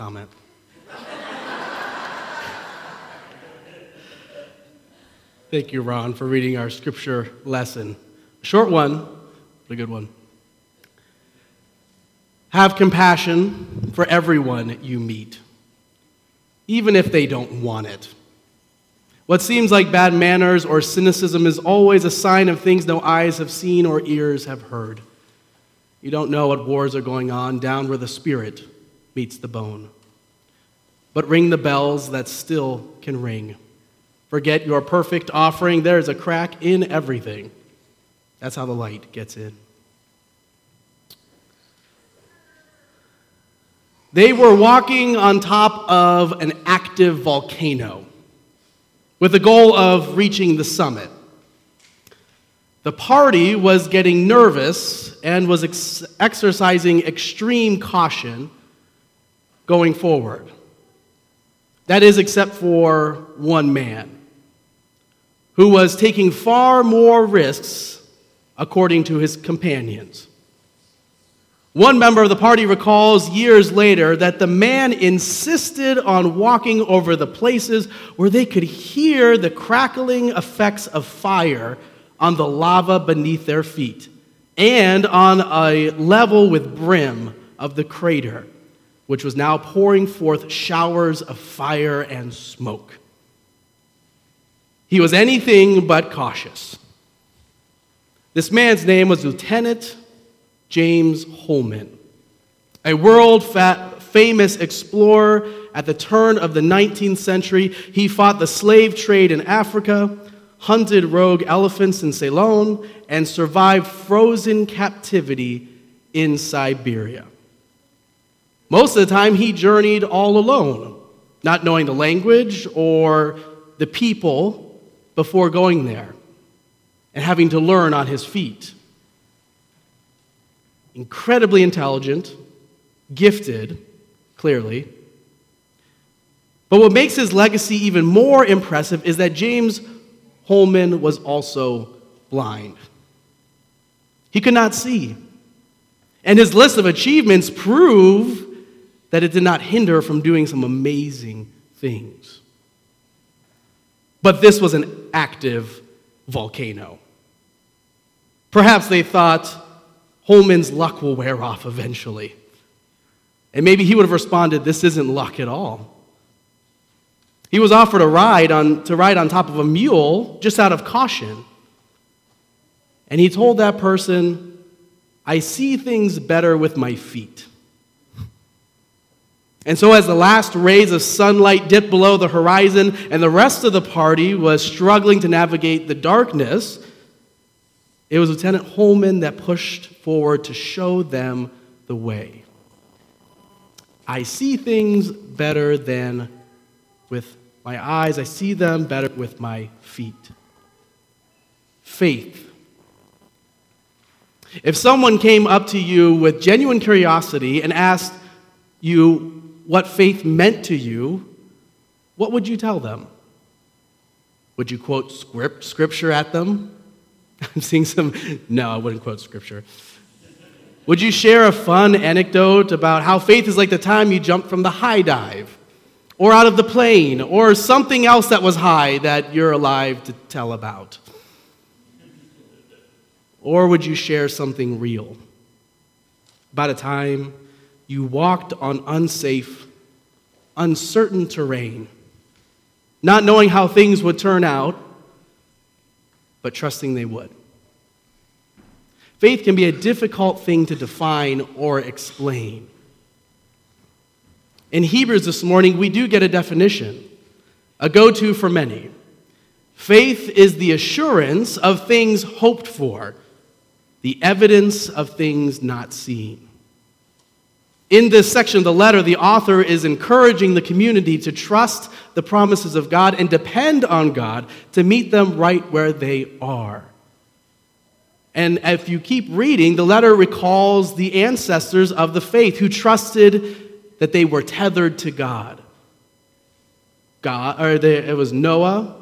comment. Thank you, Ron, for reading our scripture lesson. A short one, but a good one. Have compassion for everyone you meet, even if they don't want it. What seems like bad manners or cynicism is always a sign of things no eyes have seen or ears have heard. You don't know what wars are going on down where the spirit meets the bone. But ring the bells that still can ring. Forget your perfect offering. There is a crack in everything. That's how the light gets in. They were walking on top of an active volcano with the goal of reaching the summit. The party was getting nervous and was exercising extreme caution going forward. That is, except for one man, who was taking far more risks according to his companions. One member of the party recalls years later that the man insisted on walking over the places where they could hear the crackling effects of fire on the lava beneath their feet and on a level with brim of the crater, which was now pouring forth showers of fire and smoke. He was anything but cautious. This man's name was Lieutenant James Holman, a world-famous explorer at the turn of the 19th century. He fought the slave trade in Africa, hunted rogue elephants in Ceylon, and survived frozen captivity in Siberia. Most of the time, he journeyed all alone, not knowing the language or the people before going there, and having to learn on his feet. Incredibly intelligent, gifted, clearly. But what makes his legacy even more impressive is that James Holman was also blind. He could not see. And his list of achievements prove that it did not hinder from doing some amazing things. But this was an active volcano. Perhaps they thought, Holman's luck will wear off eventually. And maybe he would have responded, this isn't luck at all. He was offered to ride on top of a mule just out of caution. And he told that person, I see things better with my feet. And so as the last rays of sunlight dipped below the horizon and the rest of the party was struggling to navigate the darkness, it was Lieutenant Holman that pushed forward to show them the way. I see things better than with my eyes. I see them better with my feet. Faith. If someone came up to you with genuine curiosity and asked you what faith meant to you, what would you tell them? Would you quote scripture at them? I'm seeing some, no, I wouldn't quote scripture. Would you share a fun anecdote about how faith is like the time you jumped from the high dive, or out of the plane, or something else that was high that you're alive to tell about? Or would you share something real about a time you walked on unsafe, uncertain terrain, not knowing how things would turn out, but trusting they would? Faith can be a difficult thing to define or explain. In Hebrews this morning, we do get a definition, a go-to for many. Faith is the assurance of things hoped for, the evidence of things not seen. In this section of the letter, the author is encouraging the community to trust the promises of God and depend on God to meet them right where they are. And if you keep reading, the letter recalls the ancestors of the faith who trusted that they were tethered to God. It was Noah,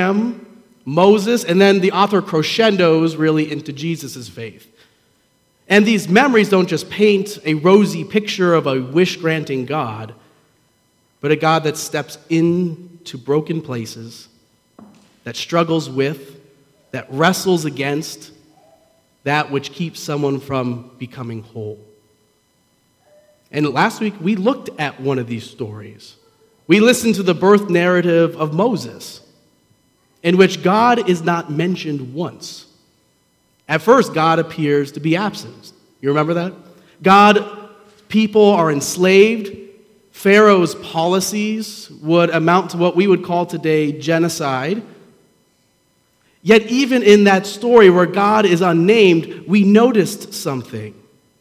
Abraham, Moses, and then the author crescendos really into Jesus' faith. And these memories don't just paint a rosy picture of a wish-granting God, but a God that steps into broken places, that struggles with, that wrestles against that which keeps someone from becoming whole. And last week, we looked at one of these stories. We listened to the birth narrative of Moses, in which God is not mentioned once. At first, God appears to be absent. You remember that? People are enslaved. Pharaoh's policies would amount to what we would call today genocide. Yet even in that story where God is unnamed, we noticed something.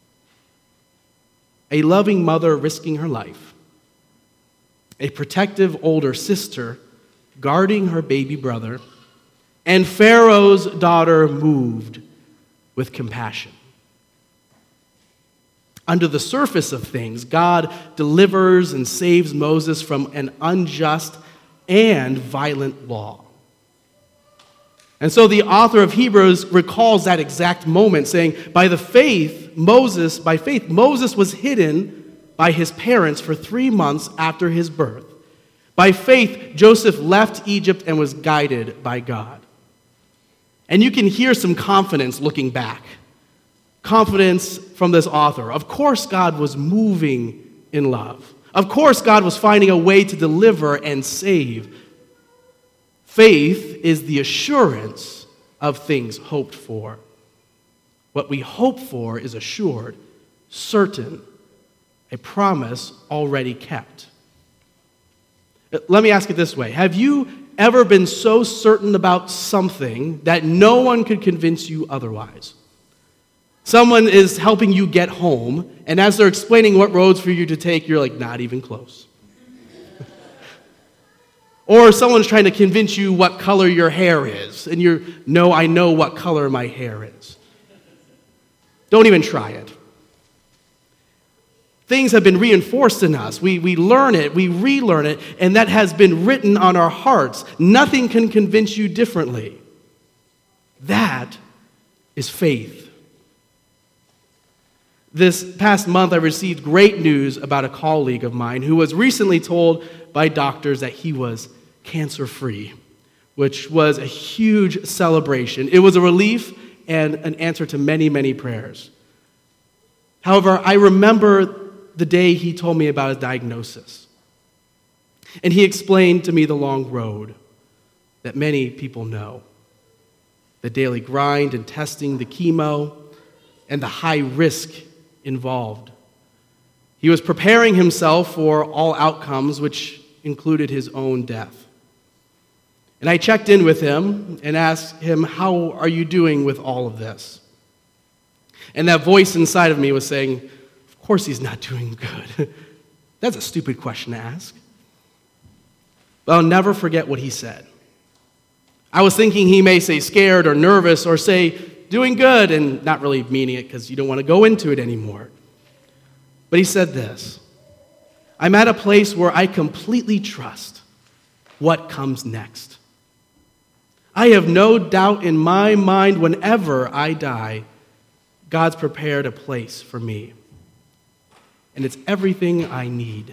A loving mother risking her life. A protective older sister guarding her baby brother. And Pharaoh's daughter moved with compassion. Under the surface of things, God delivers and saves Moses from an unjust and violent law. And so the author of Hebrews recalls that exact moment, saying, by faith, Moses was hidden by his parents for 3 months after his birth. By faith, Joseph left Egypt and was guided by God. And you can hear some confidence looking back. Confidence from this author. Of course, God was moving in love. Of course, God was finding a way to deliver and save. Faith is the assurance of things hoped for. What we hope for is assured, certain, a promise already kept. Let me ask it this way. Have you ever been so certain about something that no one could convince you otherwise? Someone is helping you get home, and as they're explaining what roads for you to take, you're like, not even close. Or someone's trying to convince you what color your hair is, and I know what color my hair is. Don't even try it. Things have been reinforced in us. We learn it, we relearn it, and that has been written on our hearts. Nothing can convince you differently. That is faith. This past month, I received great news about a colleague of mine who was recently told by doctors that he was cancer-free, which was a huge celebration. It was a relief and an answer to many, many prayers. However, I remember the day he told me about his diagnosis. And he explained to me the long road that many people know. The daily grind and testing, the chemo, and the high risk involved. He was preparing himself for all outcomes, which included his own death. And I checked in with him and asked him, how are you doing with all of this? And that voice inside of me was saying, of course he's not doing good. That's a stupid question to ask. But I'll never forget what he said. I was thinking he may say scared or nervous or say doing good and not really meaning it because you don't want to go into it anymore. But he said this, I'm at a place where I completely trust what comes next. I have no doubt in my mind whenever I die, God's prepared a place for me. And it's everything I need.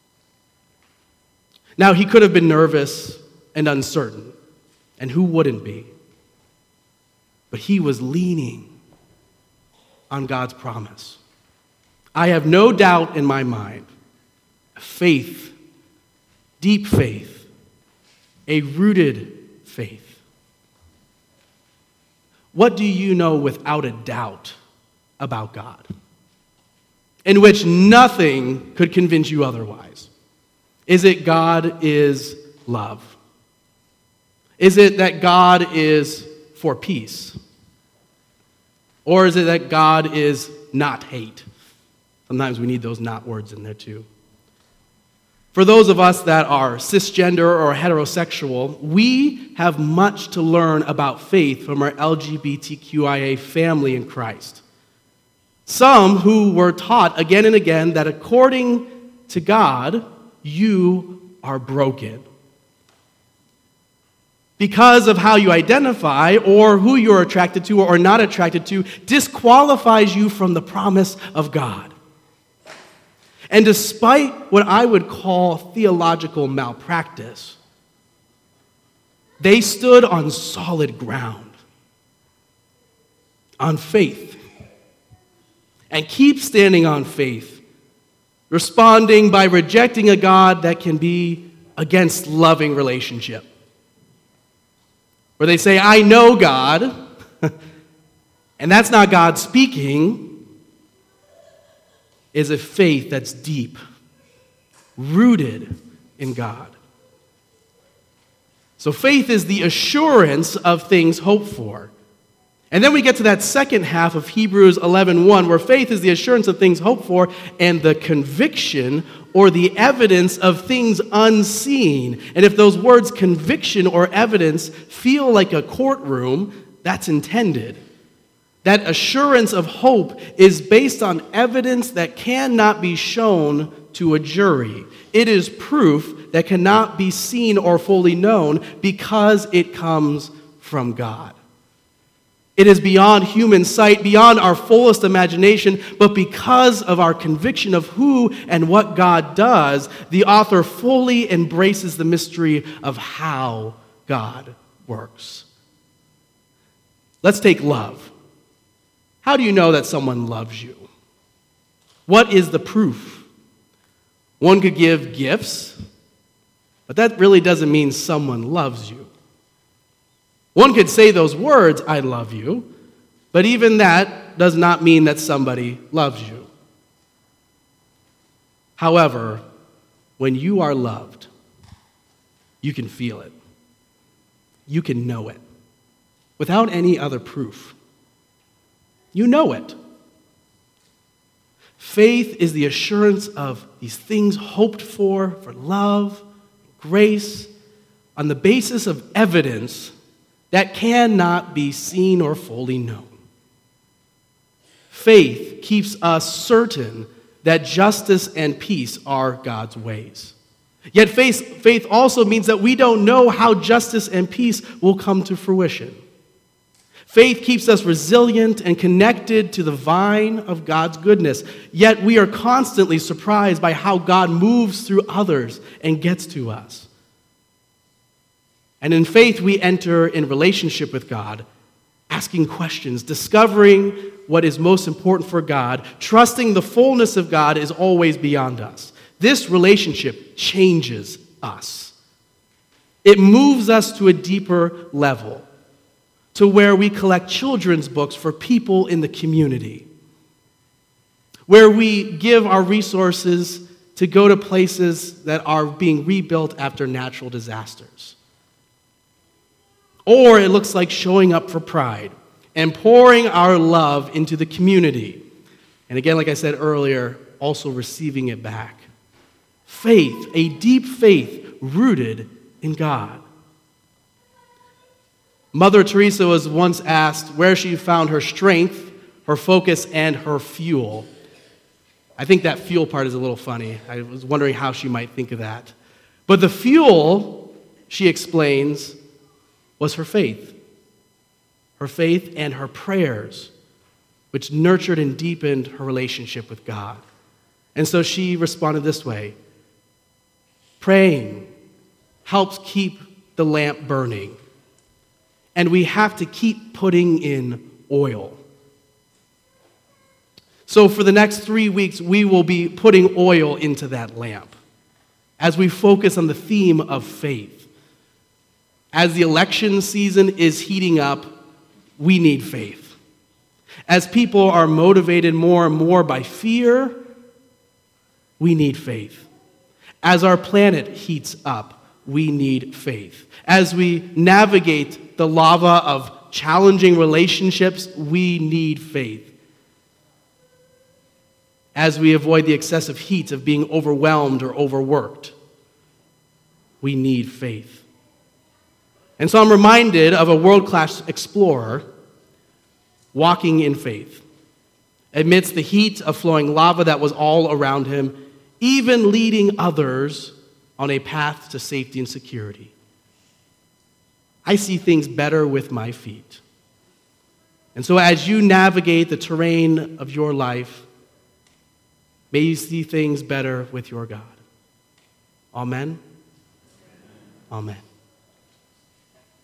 Now, he could have been nervous and uncertain, and who wouldn't be? But he was leaning on God's promise. I have no doubt in my mind, faith, deep faith, a rooted faith. What do you know without a doubt about God? In which nothing could convince you otherwise. Is it God is love? Is it that God is for peace? Or is it that God is not hate? Sometimes we need those not words in there too. For those of us that are cisgender or heterosexual, we have much to learn about faith from our LGBTQIA family in Christ. Some who were taught again and again that according to God, you are broken. because of how you identify or who you're attracted to or not attracted to disqualifies you from the promise of God. And despite what I would call theological malpractice, they stood on solid ground, on faith, and keep standing on faith, responding by rejecting a God that can be against loving relationship. Where they say, I know God, and that's not God speaking, is a faith that's deep, rooted in God. So faith is the assurance of things hoped for. And then we get to that second half of Hebrews 11:1, where faith is the assurance of things hoped for and the conviction or the evidence of things unseen. And if those words conviction or evidence feel like a courtroom, that's intended. That assurance of hope is based on evidence that cannot be shown to a jury. It is proof that cannot be seen or fully known because it comes from God. It is beyond human sight, beyond our fullest imagination, but because of our conviction of who and what God does, the author fully embraces the mystery of how God works. Let's take love. How do you know that someone loves you? What is the proof? One could give gifts, but that really doesn't mean someone loves you. One could say those words, I love you, but even that does not mean that somebody loves you. However, when you are loved, you can feel it. You can know it without any other proof. You know it. Faith is the assurance of these things hoped for love, grace, on the basis of evidence that cannot be seen or fully known. Faith keeps us certain that justice and peace are God's ways. Yet faith also means that we don't know how justice and peace will come to fruition. Faith keeps us resilient and connected to the vine of God's goodness. Yet we are constantly surprised by how God moves through others and gets to us. And in faith, we enter in relationship with God, asking questions, discovering what is most important for God, trusting the fullness of God is always beyond us. This relationship changes us. It moves us to a deeper level, to where we collect children's books for people in the community, where we give our resources to go to places that are being rebuilt after natural disasters. Or it looks like showing up for Pride and pouring our love into the community. And again, like I said earlier, also receiving it back. Faith, a deep faith rooted in God. Mother Teresa was once asked where she found her strength, her focus, and her fuel. I think that fuel part is a little funny. I was wondering how she might think of that. But the fuel, she explains, was her faith and her prayers, which nurtured and deepened her relationship with God. And so she responded this way: praying helps keep the lamp burning, and we have to keep putting in oil. So for the next 3 weeks, we will be putting oil into that lamp as we focus on the theme of faith. As the election season is heating up, we need faith. As people are motivated more and more by fear, we need faith. As our planet heats up, we need faith. As we navigate the lava of challenging relationships, we need faith. As we avoid the excessive heat of being overwhelmed or overworked, we need faith. And so I'm reminded of a world-class explorer walking in faith amidst the heat of flowing lava that was all around him, even leading others on a path to safety and security. I see things better with my feet. And so as you navigate the terrain of your life, may you see things better with your God. Amen. Amen.